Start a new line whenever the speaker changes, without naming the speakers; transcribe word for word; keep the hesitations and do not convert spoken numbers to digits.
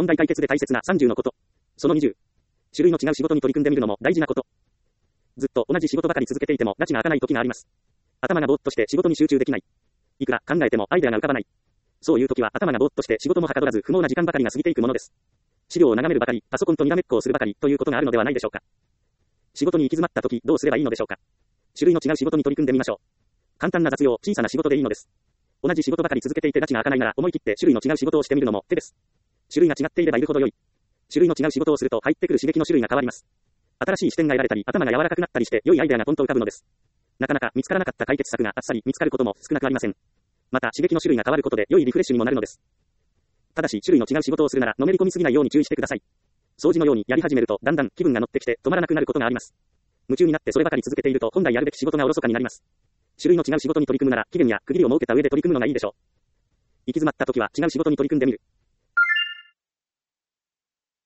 問題解決で大切なさんじゅうのこと。そのにじゅう。種類の違う仕事に取り組んでみるのも大事なこと。ずっと同じ仕事ばかり続けていても、埒が明かない時があります。頭がぼーっとして仕事に集中できない。いくら考えてもアイデアが浮かばない。そういう時は頭がぼーっとして仕事もはかどらず不毛な時間ばかりが過ぎていくものです。資料を眺めるばかり、パソコンとにらめっこをするばかりということがあるのではないでしょうか。仕事に行き詰まった時、どうすればいいのでしょうか。種類の違う仕事に取り組んでみましょう。簡単な雑用、小さな仕事でいいのです。同じ仕事ばかり続けていて埒が明かないなら、思い切って種類の違う仕事をしてみるのも手です。種類が違っていればいるほど良い。種類の違う仕事をすると入ってくる刺激の種類が変わります。新しい視点が得られたり、頭が柔らかくなったりして、良いアイデアがポンと浮かぶのです。なかなか見つからなかった解決策があっさり見つかることも少なくありません。また、刺激の種類が変わることで良いリフレッシュにもなるのです。ただし、種類の違う仕事をするなら、のめり込みすぎないように注意してください。掃除のようにやり始めると、だんだん気分が乗ってきて止まらなくなることがあります。夢中になってそればかり続けていると、本来やるべき仕事がおろそかになります。種類の違う仕事に取り組むなら、期限や区切りを設けた上で取り組むのがいいでしょう。行き詰まった時は違う仕事に取り組んでみる。